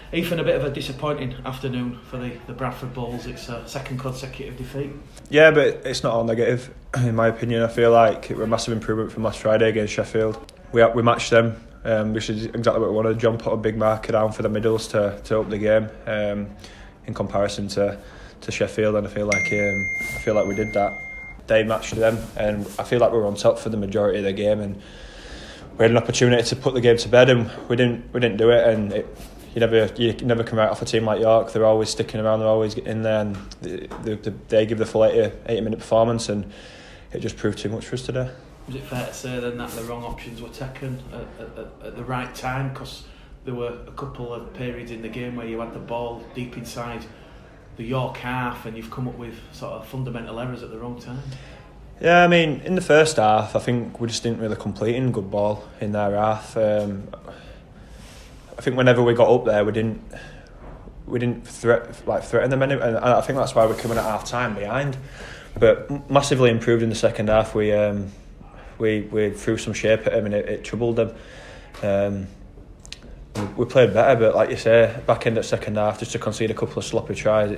Ethan, a bit of a disappointing afternoon for the Bradford Bulls. It's a second consecutive defeat. Yeah, but it's not all negative, in my opinion. I feel like it was a massive improvement from last Friday against Sheffield. We matched them, which is exactly what we wanted. John put a big marker down for the middles to up the game in comparison to Sheffield, and I feel like we did that. They matched them, and I feel like we were on top for the majority of the game, and we had an opportunity to put the game to bed, and we didn't do it. And you never come out off a team like York. They're always sticking around, they're always in there, and they give the full 80-minute performance, and it just proved too much for us today. Was it fair to say then that the wrong options were taken at the right time? Because there were a couple of periods in the game where you had the ball deep inside the York half, and you've come up with sort of fundamental errors at the wrong time. Yeah, I mean, in the first half, I think we just didn't really complete in good ball in their half. I think whenever we got up there, we didn't threaten them, and I think that's why we're coming at half time behind. But massively improved in the second half. We threw some shape at them, and it troubled them. We played better, but like you say, back end of second half, just to concede a couple of sloppy tries,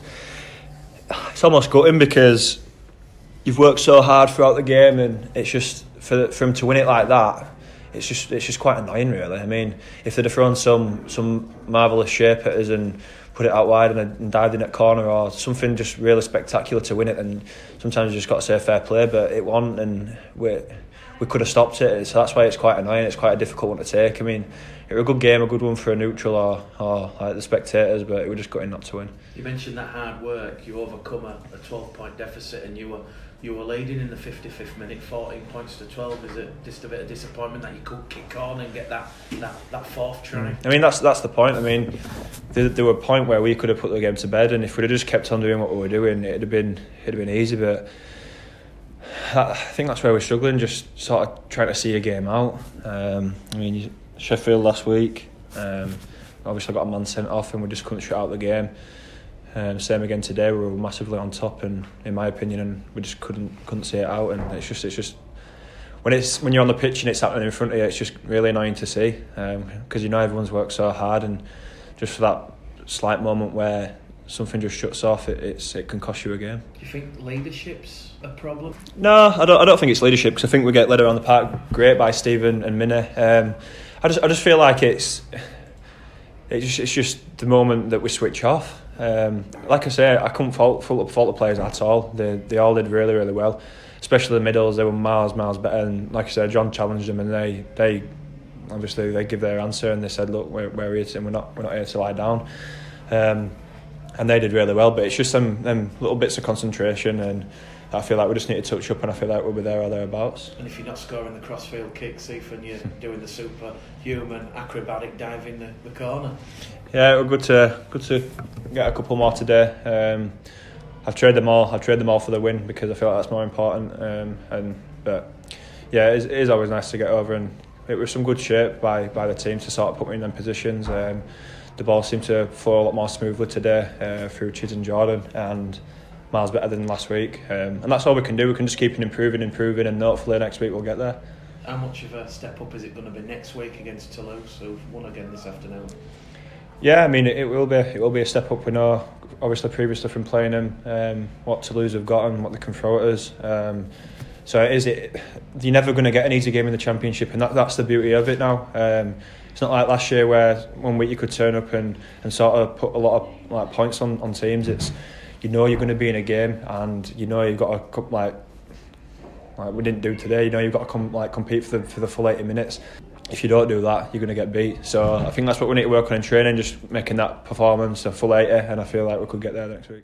it's almost gutting, because you've worked so hard throughout the game, and it's just for him to win it like that. It's just quite annoying, really. I mean, if they'd have thrown some marvellous shape at us and put it out wide and dived in at corner, or something just really spectacular to win it, then sometimes you just got to say fair play. But it wasn't, and we could have stopped it. So that's why it's quite annoying. It's quite a difficult one to take. I mean, it was a good game, a good one for a neutral or like the spectators, but we're just gutting not to win. You mentioned that hard work. You overcome a 12-point deficit, and you were leading in the 55th minute, 14 points to 12. Is it just a bit of disappointment that you couldn't kick on and get that fourth try? I mean, that's the point. I mean, there were a point where we could have put the game to bed, and if we'd have just kept on doing what we were doing, it'd have been easy. But I think that's where we're struggling, just sort of trying to see a game out. I mean, Sheffield last week, obviously got a man sent off, and we just couldn't shut out the game. Same again today. We were massively on top, and in my opinion, and we just couldn't see it out. And it's just when you're on the pitch and it's happening in front of you, it's just really annoying to see, because everyone's worked so hard, and just for that slight moment where something just shuts off, it can cost you a game. Do you think leadership's a problem? No, I don't think it's leadership, because I think we get led around the park great by Stephen and Minna. I just feel like it's just the moment that we switch off. Like I say, I couldn't fault the players at all. They all did really, really well, especially the middles. They were miles better, and like I said, John challenged them, and they obviously they give their answer, and they said, look, we're here and we're not here to lie down, and they did really well. But it's just them little bits of concentration, and I feel like we just need to touch up, and I feel like we'll be there or thereabouts. And if you're not scoring the crossfield kicks, Ethan, you're doing the superhuman acrobatic dive in the corner. Yeah, it was good to get a couple more today. I've traded them all for the win, because I feel like that's more important. But yeah, it is always nice to get over, and it was some good shape by the team to sort of put me in them positions. The ball seemed to flow a lot more smoothly today through Chiz and Jordan, and miles better than last week. And that's all we can do. We can just keep improving, and hopefully next week we'll get there. How much of a step up is it going to be next week against Toulouse, who've won again this afternoon? Yeah, I mean, it will be a step up. We know, obviously, previously from playing them, what Toulouse have got and what they can throw at us. So you're never going to get an easy game in the Championship, and that's the beauty of it now. It's not like last year where 1 week you could turn up and sort of put a lot of points on teams. It's you're going to be in a game, and you've got to like we didn't do today. You've got to compete for the full 80 minutes. If you don't do that, you're going to get beat. So I think that's what we need to work on in training, just making that performance a full 80, and I feel like we could get there next week.